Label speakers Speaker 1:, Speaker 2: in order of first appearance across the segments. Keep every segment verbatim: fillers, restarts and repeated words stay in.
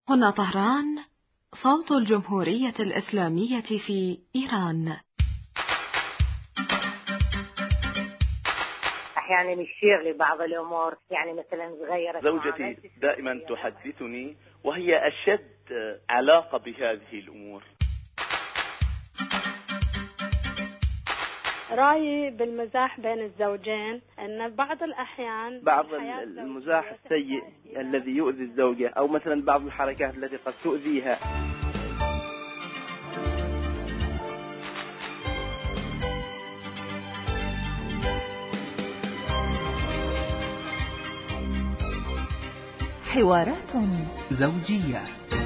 Speaker 1: هنا طهران، صوت الجمهورية الإسلامية في إيران.
Speaker 2: أحيانا يشير لبعض الأمور، يعني مثلا صغيرة.
Speaker 3: زوجتي دائما تحدثني وهي أشد علاقة بهذه الأمور.
Speaker 4: رأيي بالمزاح بين الزوجين أن بعض الأحيان
Speaker 5: بعض المزاح السيء الذي يؤذي الزوجة، أو مثلا بعض الحركات التي قد تؤذيها.
Speaker 6: حوارات زوجية.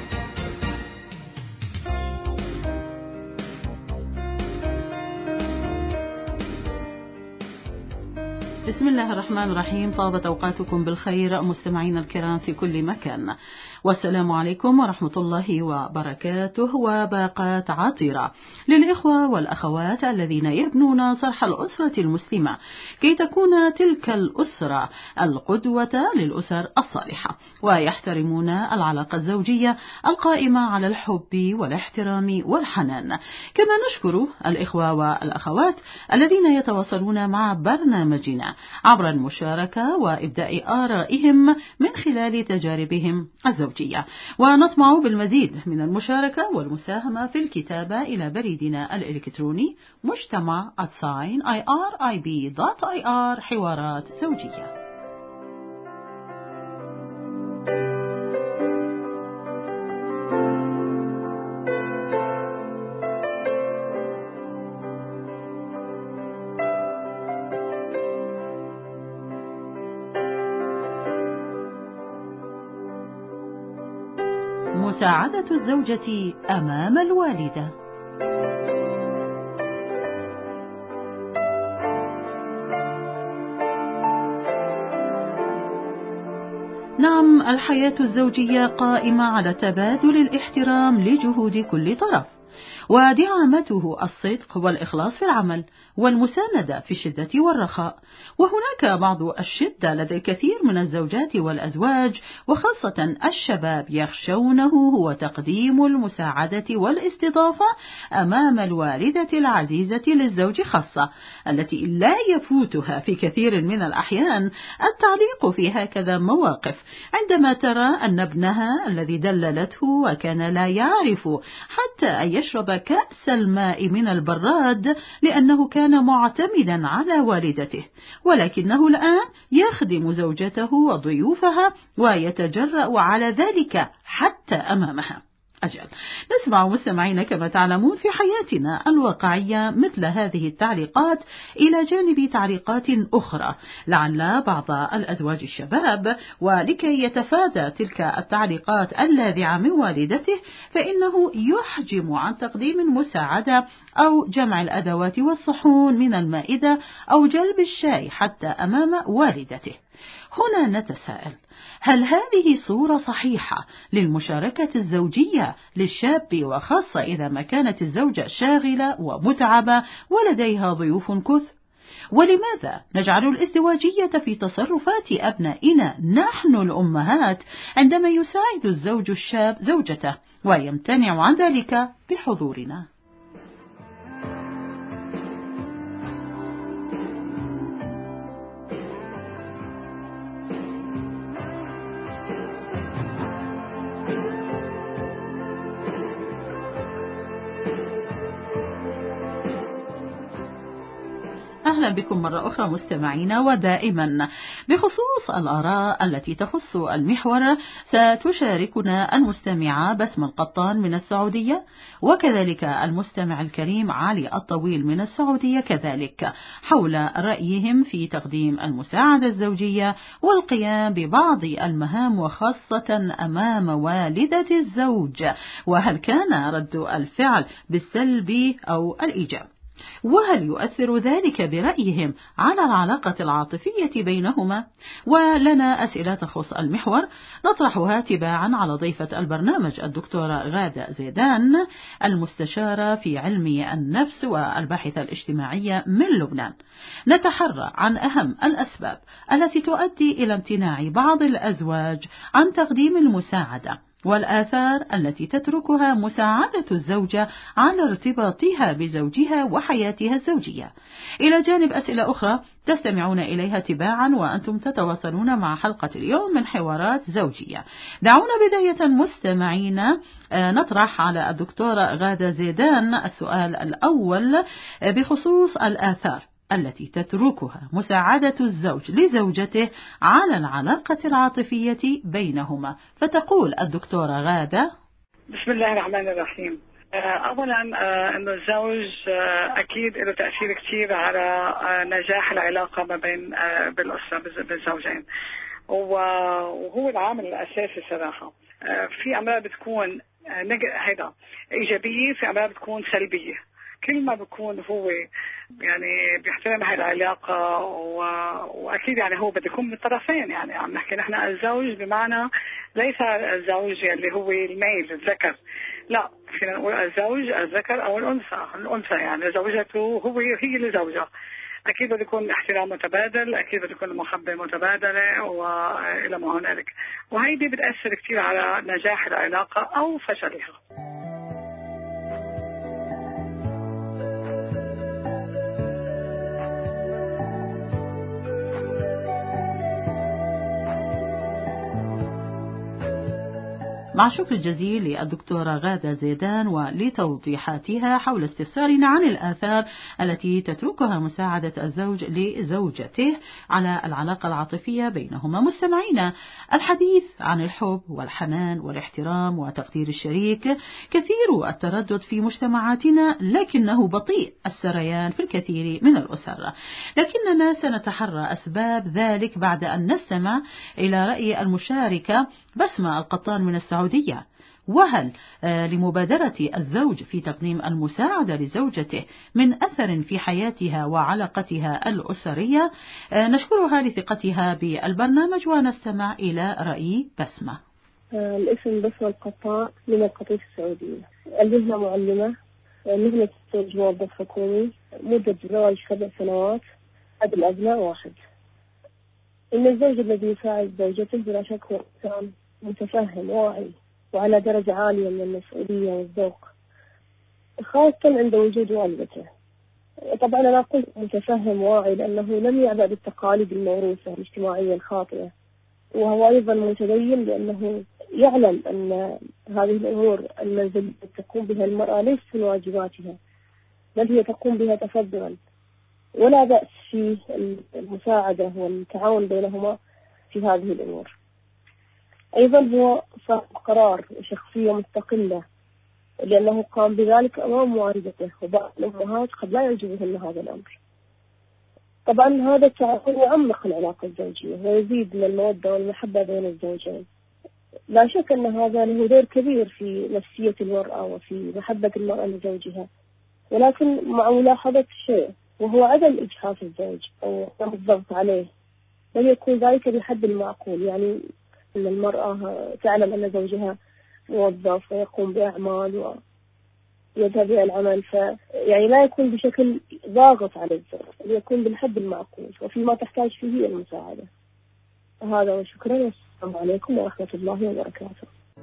Speaker 6: بسم الله الرحمن الرحيم. طابت أوقاتكم بالخير مستمعينا الكرام في كل مكان، والسلام عليكم ورحمة الله وبركاته وباقات عطرة للإخوة والأخوات الذين يبنون صرح الأسرة المسلمة كي تكون تلك الأسرة القدوة للأسر الصالحة، ويحترمون العلاقة الزوجية القائمة على الحب والاحترام والحنان. كما نشكر الإخوة والأخوات الذين يتواصلون مع برنامجنا عبر المشاركة وإبداء آرائهم من خلال تجاربهم الزوجية، ونطمع بالمزيد من المشاركة والمساهمة في الكتابة إلى بريدنا الإلكتروني مجتمع أتساين آي آر آي بي دوت آي آر حوارات زوجية. مساعدة الزوجة أمام الوالدة. نعم، الحياة الزوجية قائمة على تبادل الاحترام لجهود كل طرف، ودعامته الصدق والإخلاص في العمل والمساندة في الشدة والرخاء. وهناك بعض الشدة لدى الكثير من الزوجات والأزواج وخاصة الشباب يخشونه هو تقديم المساعدة والاستضافة أمام الوالدة العزيزة للزوج خاصة، التي لا يفوتها في كثير من الأحيان التعليق في هكذا مواقف عندما ترى أن ابنها الذي دللته وكان لا يعرف حتى أن يشرب كأس الماء من البراد لأنه كان معتمدا على والدته، ولكنه الآن يخدم زوجته وضيوفها ويتجرأ على ذلك حتى أمامها. أجل، نسمع مستمعين كما تعلمون في حياتنا الواقعية مثل هذه التعليقات إلى جانب تعليقات أخرى لعل بعض الأزواج الشباب ولكي يتفادى تلك التعليقات اللاذعة من والدته فإنه يحجم عن تقديم المساعدة أو جمع الأدوات والصحون من المائدة أو جلب الشاي حتى أمام والدته. هنا نتساءل، هل هذه صورة صحيحة للمشاركة الزوجية للشاب، وخاصة إذا ما كانت الزوجة شاغلة ومتعبة ولديها ضيوف كثر؟ ولماذا نجعل الازدواجية في تصرفات أبنائنا نحن الأمهات عندما يساعد الزوج الشاب زوجته ويمتنع عن ذلك بحضورنا؟ أهلا بكم مرة أخرى مستمعينا، ودائما بخصوص الآراء التي تخص المحور ستشاركنا المستمعة بسمة القطان من السعودية، وكذلك المستمع الكريم علي الطويل من السعودية كذلك، حول رأيهم في تقديم المساعدة الزوجية والقيام ببعض المهام وخاصة أمام والدة الزوج، وهل كان رد الفعل بالسلب أو الإيجاب، وهل يؤثر ذلك برأيهم على العلاقة العاطفية بينهما؟ ولنا أسئلة تخص المحور نطرحها تباعا على ضيفة البرنامج الدكتورة غادة زيدان، المستشارة في علم النفس والباحثة الاجتماعية من لبنان. نتحرى عن أهم الأسباب التي تؤدي إلى امتناع بعض الأزواج عن تقديم المساعدة والآثار التي تتركها مساعدة الزوجة على ارتباطها بزوجها وحياتها الزوجية، إلى جانب أسئلة أخرى تستمعون إليها تباعا وأنتم تتواصلون مع حلقة اليوم من حوارات زوجية. دعونا بداية مستمعين نطرح على الدكتورة غادة زيدان السؤال الأول بخصوص الآثار التي تتركها مساعدة الزوج لزوجته على العلاقة العاطفية بينهما. فتقول الدكتورة غادة:
Speaker 7: بسم الله الرحمن الرحيم. أولا أنه الزوج أكيد له تأثير كثير على نجاح العلاقة ما بين بالأسرة بالزوجين، وهو العامل الأساسي صراحة. في أمراض بتكون هيدا إيجابية، في أمراض بتكون سلبية. كل ما بيكون هو يعني بيحترم هاي العلاقة و... وأكيد يعني هو بده يكون من الطرفين. يعني عم نحكي نحن الزوج بمعنى ليس الزوج اللي هو الميل الذكر، لا، فينا نقول الزوج الذكر أو الأنثى الأنثى يعني زوجته هو هي اللي زوجة. أكيد بده يكون احترام متبادل، أكيد بده يكون محبة متبادلة وإلى ما هنالك، وهيدي بتأثر كثير على نجاح العلاقة أو فشلها.
Speaker 6: مع الشكر الجزيل للدكتورة غادة زيدان ولتوضيحاتها حول استفسارنا عن الآثار التي تتركها مساعدة الزوج لزوجته على العلاقة العاطفية بينهما. مستمعينا، الحديث عن الحب والحنان والاحترام وتقدير الشريك كثير التردد في مجتمعاتنا، لكنه بطيء السريان في الكثير من الأسر، لكننا سنتحرى أسباب ذلك بعد أن نستمع إلى رأي المشاركة بسمة القطان من السعودية. وهل لمبادرة الزوج في تقديم المساعدة لزوجته من أثر في حياتها وعلاقتها الأسرية؟ نشكرها لثقتها بالبرنامج ونستمع إلى رأي بسمة.
Speaker 8: الاسم بسمة القطان من القطيف السعودية. المهنة معلمة، مهنة الزوج موظف حكومي، مدة زواج سبع سنوات، عدد الأبناء واحد. إن الزوج الذي يساعد زوجته بلا شك هو إنسان متفهم واعي وعلى درجة عالية من المسؤولية والذوق، خاصة عند وجود والدته. طبعا أنا أقول متفهم واعي لأنه لم يعبأ بالتقاليد الموروثة الاجتماعية الخاطئة، وهو أيضا متدين لأنه يعلم أن هذه الأمور المنزلية تقوم بها المرأة ليس من واجباتها، بل هي تقوم بها تفضلا، ولا بأس في المساعدة والتعاون بينهما في هذه الأمور. أيضا هو صاحب قرار وشخصية مستقلة لأنه قام بذلك أمام والدته، وبعض الأمهات قد لا يعجبهن هذا الأمر. طبعا هذا التعاون يعمق العلاقة الزوجية ويزيد من المودة والمحبة بين الزوجين. لا شك أن هذا له دور كبير في نفسية المرأة وفي محبة المرأة لزوجها، ولكن مع ملاحظة شيء، وهو عدم إجحاف الزوج أو الضغط عليه، بل يكون ذلك بحد المعقول. يعني أن المرأة تعلم أن زوجها موظف ويقوم بأعمال ويذهب إلى العمل، ف يعني لا يكون بشكل ضاغط على الزوج، بل يكون بالحد المعقول وفيما تحتاج فيه المساعدة. هذا وشكرا، والسلام عليكم ورحمة الله وبركاته.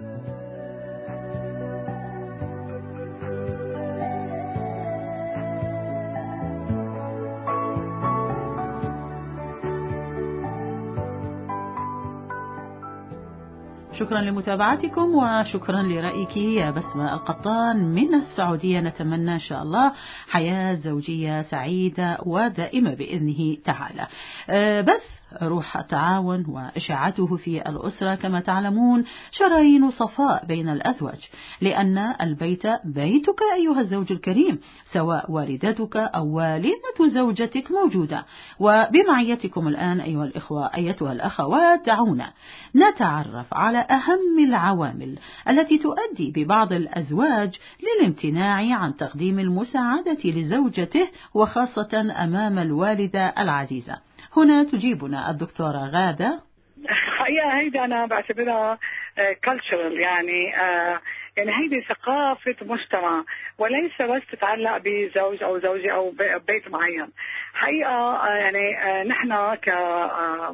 Speaker 6: شكرا لمتابعتكم وشكرا لرأيك يا بسمة القطان من السعودية. نتمنى إن شاء الله حياة زوجية سعيدة ودائمة بإذنه تعالى. بس روح التعاون وإشاعته في الأسرة كما تعلمون شرايين صفاء بين الأزواج، لأن البيت بيتك أيها الزوج الكريم، سواء والدتك أو والدة زوجتك موجودة. وبمعيتكم الآن أيها الإخوة أيتها الأخوات، دعونا نتعرف على أهم العوامل التي تؤدي ببعض الأزواج للامتناع عن تقديم المساعدة لزوجته، وخاصة أمام الوالدة العزيزة. هنا تجيبنا الدكتورة غادة.
Speaker 7: حقيقة هيدا أنا بعتبرها cultural، يعني يعني هيدي ثقافة مجتمع، وليس بس تتعلق بزوج أو زوجة أو بيت معين. حقيقة يعني نحن ك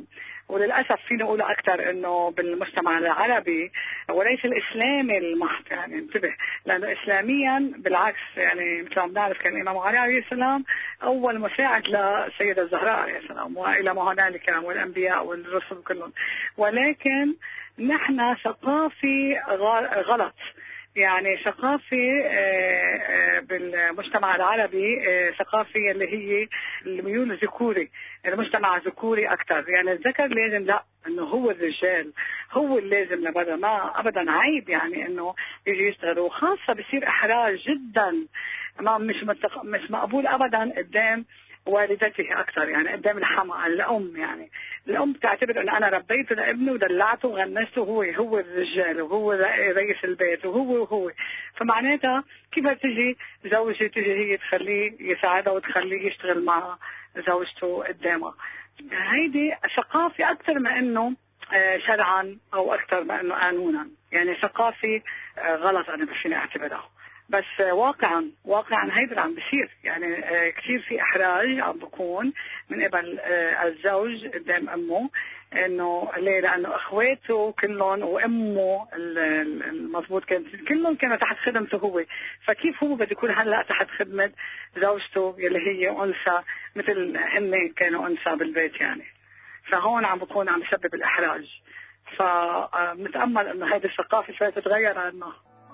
Speaker 7: وللأسف فينا نقول أكثر إنه بالمجتمع العربي وليس الإسلامي المحض، يعني انتبه، لأنه إسلاميا بالعكس، يعني مثل ما بنعرف كان الإمام علي عليه السلام أول مساعد للسيدة الزهراء عليه السلام وإلى ما هنالك والأنبياء والرسل كلهم، ولكن نحن ثقافي غلط، يعني ثقافي بالمجتمع العربي ثقافي اللي هي الميول الذكوري، المجتمع ذكوري أكثر، يعني الذكر لازم لا انه هو الرجال هو اللي لازم لبدا، ما ابدا عيب يعني انه يجي يشتغل، وخاصه بصير احراج جدا، ما مش متق... مش مقبول ابدا قدام والدته اكثر، يعني قدام الحما الام، يعني الام بتعتبر انه انا ربيته لابني ودلعته وغنسته، هو هو الرجال وهو رئيس البيت وهو وهو فمعناتها كيف تجي زوجة تجي هي تخليه يساعدها وتخليه يشتغل مع زوجته قدامها. هيدي ثقافي اكثر ما انه شرعا او اكثر ما انه قانونا، يعني ثقافي غلط انا بفيني اعتبرها، بس واقعا واقعا هيدا عم بصير، يعني كثير في احراج عم بكون من قبل الزوج قدام امه، انه ليه؟ لانه اخواته كلهم وامه المضبوط كانت كلهم كانوا تحت خدمته هو، فكيف هو بده يكون هلا تحت خدمه زوجته يلي هي انثى مثل هن كانوا انثى بالبيت يعني، فهون عم بكون عم يسبب الاحراج، فنتامل انه هذه الثقافه شوي تتغير عنا.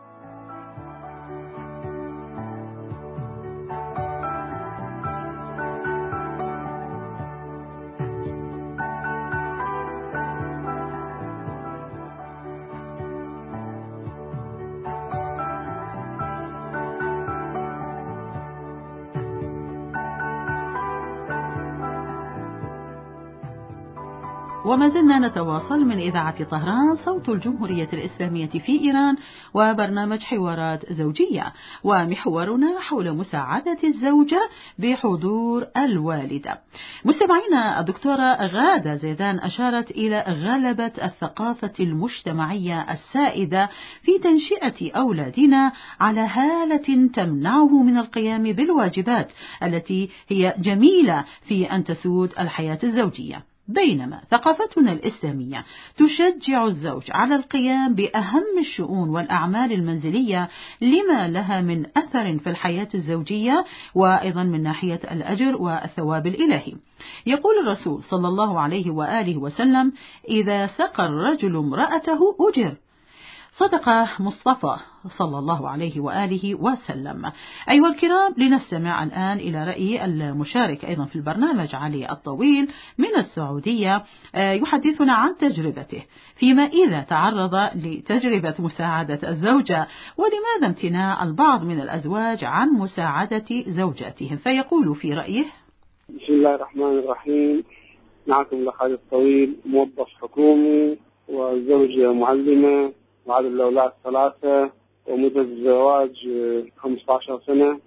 Speaker 6: وما زلنا نتواصل من إذاعة طهران صوت الجمهورية الإسلامية في إيران وبرنامج حوارات زوجية، ومحورنا حول مساعدة الزوجة بحضور الوالدة. مستمعينا، الدكتورة غادة زيدان أشارت إلى غلبة الثقافة المجتمعية السائدة في تنشئة أولادنا على هالة تمنعه من القيام بالواجبات التي هي جميلة في أن تسود الحياة الزوجية، بينما ثقافتنا الإسلامية تشجع الزوج على القيام بأهم الشؤون والأعمال المنزلية لما لها من أثر في الحياة الزوجية، وأيضا من ناحية الأجر والثواب الإلهي. يقول الرسول صلى الله عليه وآله وسلم: إذا سقى الرجل امرأته أجر. صدق مصطفى صلى الله عليه وآله وسلم. أيها الكرام، لنستمع الآن إلى رأي المشارك أيضا في البرنامج علي الطويل من السعودية، يحدثنا عن تجربته فيما إذا تعرض لتجربة مساعدة الزوجة، ولماذا امتناع البعض من الأزواج عن مساعدة زوجاتهم، فيقول في رأيه:
Speaker 9: بسم الله الرحمن الرحيم. معكم لخالد الطويل، موظف حكومي وزوجة معلمة وعدد الأولاد ثلاثة ومدة الزواج خمسة عشر سنة.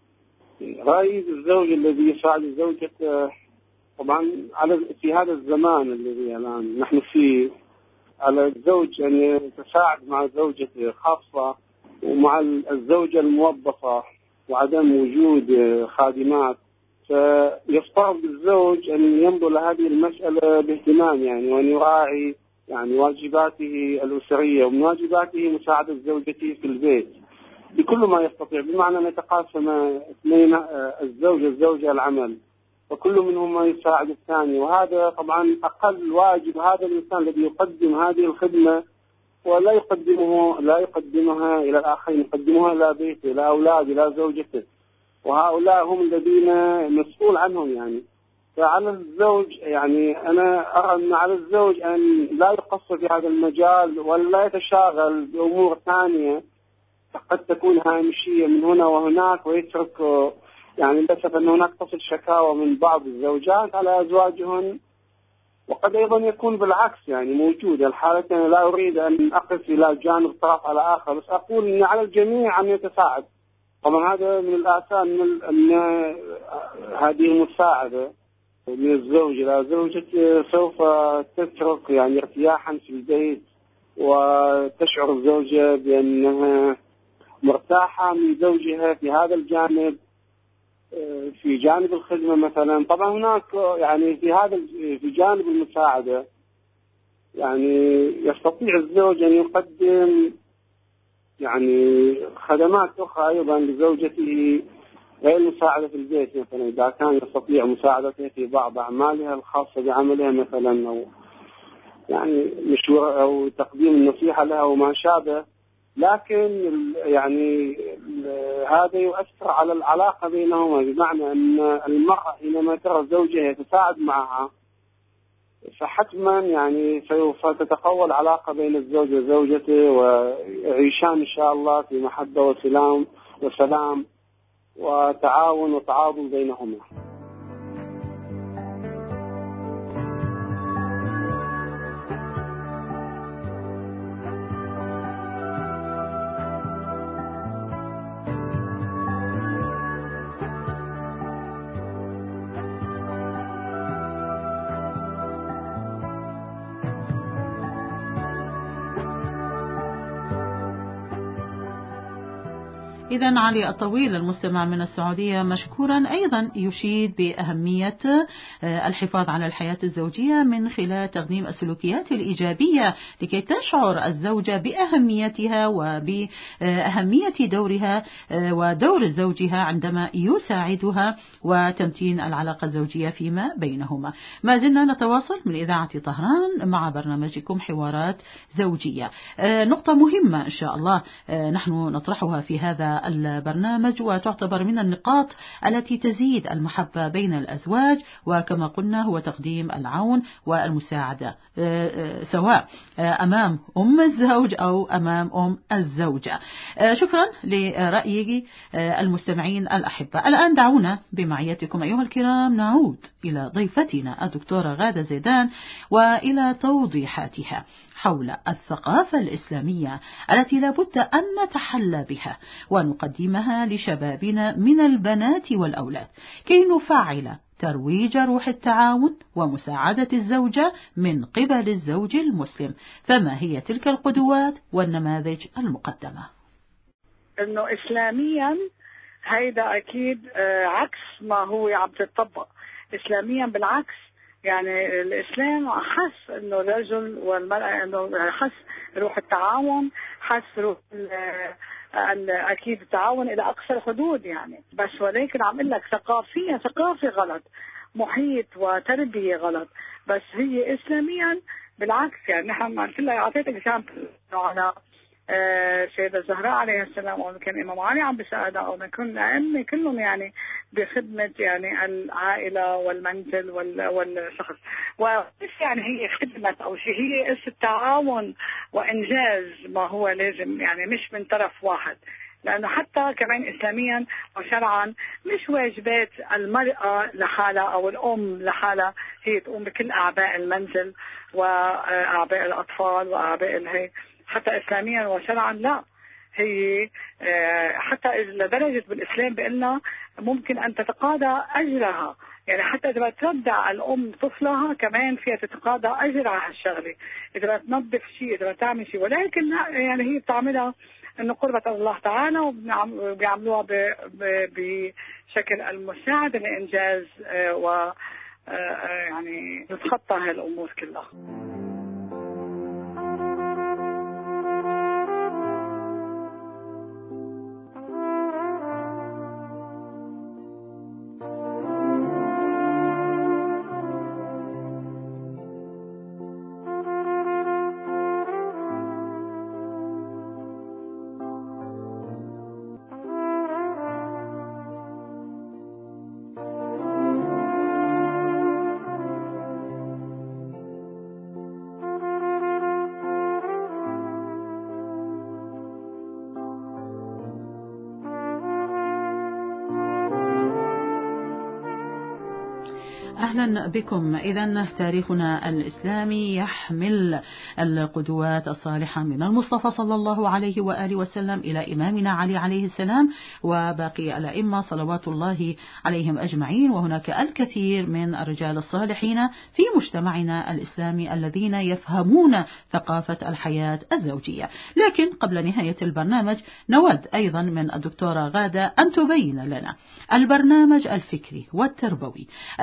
Speaker 9: رأيي الزوج الذي يساعد زوجته، طبعا على في هذا الزمان الذي الآن نحن فيه، على الزوج أن يتساعد مع زوجته، خاصة ومع الزوجة الموظفة وعدم وجود خادمات، فيفترض الزوج أن ينظر لهذه المسألة باهتمام، يعني وأن يراعي يعني واجباته الأسرية، ومن واجباته مساعدة زوجته في البيت بكل ما يستطيع، بمعنى أن يتقاسم اثنين الزوج الزوجة العمل، وكل منهما يساعد الثاني، وهذا طبعا أقل واجب هذا الإنسان الذي يقدم هذه الخدمة ولا يقدمه لا يقدمها إلى الآخرين، يقدمها إلى بيته، إلى أولاده، إلى زوجته، وهؤلاء هم الذين مسؤول عنهم. يعني فعلى الزوج، يعني أنا أرى أن على الزوج أن لا يقصر في هذا المجال ولا يتشاغل بأمور ثانية قد تكون هامشية من هنا وهناك، ويترك يعني للأسف أن هناك تصل شكاوى من بعض الزوجات على أزواجهن، وقد أيضا يكون بالعكس يعني موجود الحالة. أنا لا أريد أن أقف إلى جانب طرف على آخر، بس أقول أن على الجميع أن يتساعد. طبعا هذا من الآثار من أن هذه المساعدة من الزوج إلى زوجته سوف تترك يعني ارتياحا في البيت، وتشعر الزوجة بأنها مرتاحة من زوجها في هذا الجانب، في جانب الخدمة مثلا. طبعا هناك يعني في هذا في جانب المساعدة يعني يستطيع الزوج أن يقدم يعني خدمات أخرى أيضا لزوجته غير مساعدة في البيت، مثلا إذا كان يستطيع مساعدته في بعض أعمالها الخاصة بعملها مثلا، أو يعني مشورة أو تقديم النصيحة لها وما شابه. لكن يعني هذا يؤثر على العلاقة بينهما، بمعنى أن المرأة حينما ترى زوجها يتساعد معها فحتما يعني سوف تتقوى العلاقة بين الزوج وزوجته، ويعيشان إن شاء الله في محبة وسلام وسلام وتعاون وتعاضد بينهما.
Speaker 6: إذن علي الطويل المستمع من السعودية مشكورا أيضا يشيد بأهمية الحفاظ على الحياة الزوجية من خلال تقديم السلوكيات الإيجابية لكي تشعر الزوجة بأهميتها وبأهمية دورها ودور زوجها عندما يساعدها وتمتين العلاقة الزوجية فيما بينهما. ما زلنا نتواصل من إذاعة طهران مع برنامجكم حوارات زوجية. نقطة مهمة إن شاء الله نحن نطرحها في هذا البرنامج وتعتبر من النقاط التي تزيد المحبة بين الأزواج، وكما قلنا هو تقديم العون والمساعدة سواء أمام أم الزوج أو أمام أم الزوجة. شكرا لرأيي المستمعين الأحبة. الآن دعونا بمعيتكم أيها الكرام نعود إلى ضيفتنا الدكتورة غادة زيدان وإلى توضيحاتها حول الثقافة الإسلامية التي لابد أن نتحلى بها ونقدمها لشبابنا من البنات والأولاد كي نفعل ترويج روح التعاون ومساعدة الزوجة من قبل الزوج المسلم. فما هي تلك القدوات والنماذج المقدمة؟
Speaker 7: إنه إسلاميا هيدا أكيد عكس ما هو عم تطبق. إسلاميا بالعكس، يعني الإسلام حس إنه الرجل والمرأة إنه حس روح التعاون، حس روح أكيد التعاون إلى أقصى الحدود يعني. بس ولكن عم أقول لك ثقافيا ثقافة غلط، محيط وتربية غلط، بس هي إسلاميا بالعكس. يعني نحن قلت لها أعطيتك إكزامبل على آه سيدة الزهراء عليه السلام، أو كان إمام علي عم بيساعدها، أو كن أئمة كلهم يعني بخدمة يعني العائلة والمنزل والشخص. وكيف يعني هي خدمة أو شيء، هي قصة تعاون وإنجاز ما هو لازم، يعني مش من طرف واحد. لأنه حتى كمان إسلاميا وشرعا مش واجبات المرأة لحالها أو الأم لحالها هي تقوم بكل أعباء المنزل وأعباء الأطفال وأعباء الهي. حتى إسلاميا وشرعا لا، هي حتى لدرجة بالإسلام بأنها ممكن أن تتقاضى أجرها. يعني حتى إذا ترضع الأم طفلها كمان فيها تتقاضى أجر على هالشغلة، إذا تنظف شيء، إذا تعمل شيء. ولكن يعني هي بتعملها إنه قربة الله تعالى، وبيعملوها بشكل المساعد لإنجاز و يعني تتخطى هالأمور كلها.
Speaker 6: أهلا بكم. إذن تاريخنا الإسلامي يحمل القدوات الصالحة من المصطفى صلى الله عليه وآله وسلم إلى إمامنا علي عليه السلام وباقي الأئمة صلوات الله عليهم أجمعين. وهناك الكثير من الرجال الصالحين في مجتمعنا الإسلامي الذين يفهمون ثقافة الحياة الزوجية. لكن قبل نهاية البرنامج نود أيضا من الدكتورة غادة أن تبين لنا البرنامج الفكري والتربوي الذي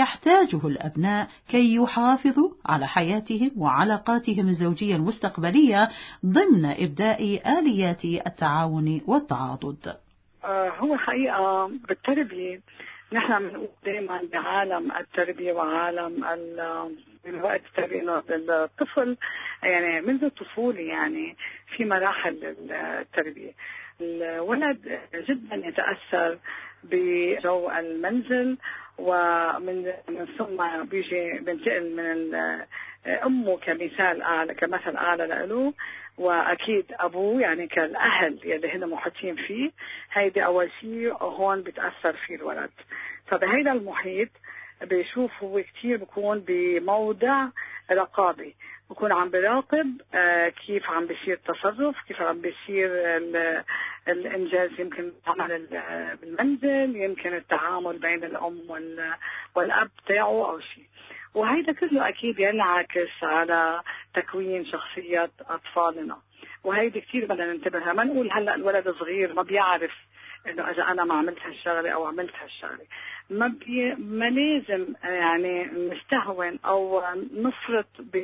Speaker 6: يحتاجه الأبناء كي يحافظوا على حياتهم وعلاقاتهم الزوجية المستقبلية ضمن إبداء آليات التعاون والتعاضد؟
Speaker 7: هو حقيقة بالتربية نحن بنقول دائما بعالم التربية وعالم الوقت التربية إنه الطفل يعني منذ الطفولة يعني في مراحل التربية. الولد جدا يتأثر بجو المنزل، ومن من ثم بيجي بنتقل من أمه كمثال أعلى كمثل أعلى له، وأكيد أبوه يعني كالأهل يلي هن محيطين فيه. هيدي أول شيء هون بتأثر فيه الولد. فبهيدا المحيط بيشوف هو كتير بيكون بموضع رقابي، بكون عم براقب آه كيف عم بيصير التصرف، كيف عم بيصير الإنجاز، يمكن العمل بالمنزل، يمكن التعامل بين الأم والأب تاعه أو شيء. وهيدا كله أكيد ينعكس على تكوين شخصية أطفالنا، وهيدي كتير بدنا ننتبهها. ما نقول هلأ الولد صغير ما بيعرف إنه إذا أنا ما عملت هالشغلة أو عملت هالشغلة، ما بي ما لازم يعني نستهون أو نفرط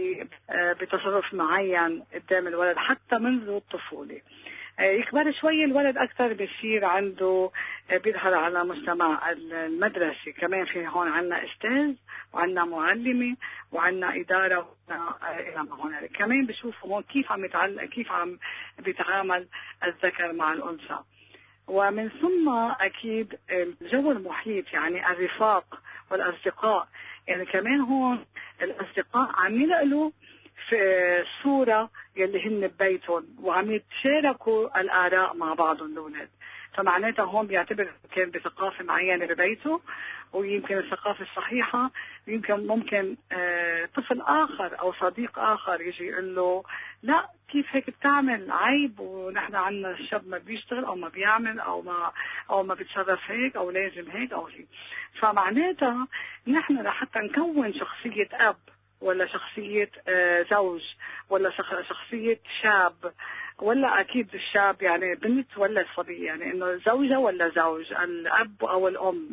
Speaker 7: بتصرف معين قدام الولد حتى منذ الطفولة. يكبر شوي الولد أكثر بيصير عنده بيظهر على مجتمع المدرسة. كمان في هون عنا أستاذ وعنا معلمة وعنا إدارة إلى ما هنالك. كمان بشوفوا هون كيف عم يتعلق كيف عم بيتعامل الذكر مع الأنثى. ومن ثم أكيد الجو المحيط يعني الرفاق والأصدقاء. يعني كمان هون الأصدقاء عم ينقلوا في الصورة يلي هن ببيتهم وعم يتشاركوا الآراء مع بعضهم الأولاد. فمعناتها هون بيعتبر كان بثقافة معينة ببيته، ويمكن الثقافة الصحيحة يمكن ممكن آه طفل آخر أو صديق آخر يجي يقول له لا كيف هيك بتعمل، عيب، ونحن عنا الشاب ما بيشتغل أو ما بيعمل أو ما أو ما بيتصرف هيك أو لازم هيك أو هيك. فمعناتها نحن لحتى نكون شخصية أب ولا شخصية آه زوج ولا شخصية شاب، ولا أكيد الشاب يعني بنت ولا صبي، يعني إنه زوجة ولا زوج، الأب أو الأم،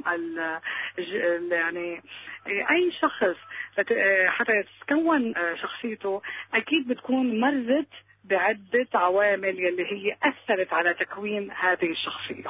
Speaker 7: يعني أي شخص حتى يتكون شخصيته أكيد بتكون مرت بعدة عوامل يلي هي أثرت على تكوين هذه الشخصية.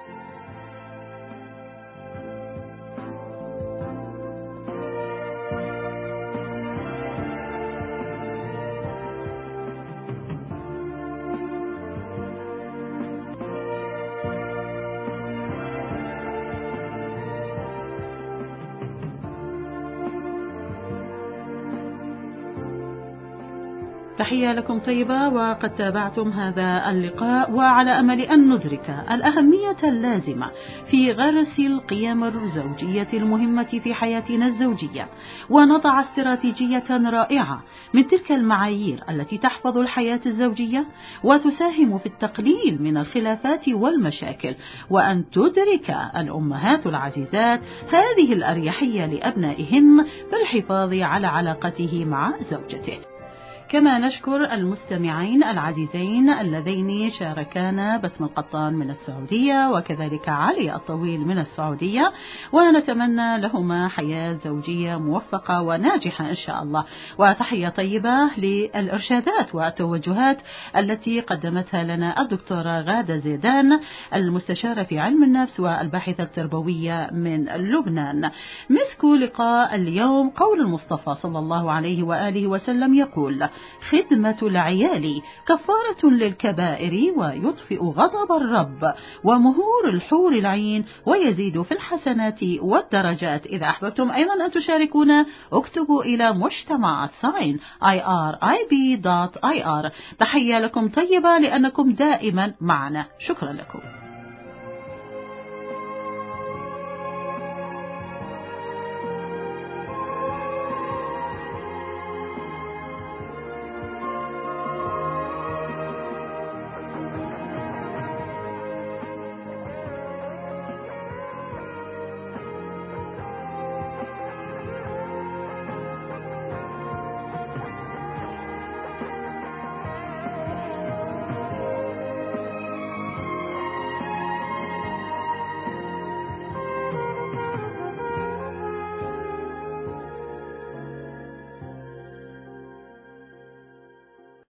Speaker 6: تحية لكم طيبة، وقد تابعتم هذا اللقاء، وعلى أمل أن ندرك الأهمية اللازمة في غرس القيم الزوجية المهمة في حياتنا الزوجية، ونضع استراتيجية رائعة من تلك المعايير التي تحفظ الحياة الزوجية وتساهم في التقليل من الخلافات والمشاكل، وأن تدرك الأمهات العزيزات هذه الأريحية لأبنائهن في الحفاظ على علاقته مع زوجته. كما نشكر المستمعين العزيزين اللذين شاركانا، بسم القطان من السعودية وكذلك علي الطويل من السعودية، ونتمنى لهما حياة زوجية موفقة وناجحة إن شاء الله. وتحية طيبة للإرشادات والتوجهات التي قدمتها لنا الدكتورة غادة زيدان، المستشارة في علم النفس والباحثة التربوية من لبنان. مسك لقاء اليوم قول المصطفى صلى الله عليه وآله وسلم يقول: خدمة العيال كفارة للكبائر ويطفئ غضب الرب ومهور الحور العين ويزيد في الحسنات والدرجات. إذا أحببتم أيضا أن تشاركونا اكتبوا إلى مجتمع ساين آي آر آي بي دوت آي آر. تحية لكم طيبة لأنكم دائما معنا. شكرا لكم.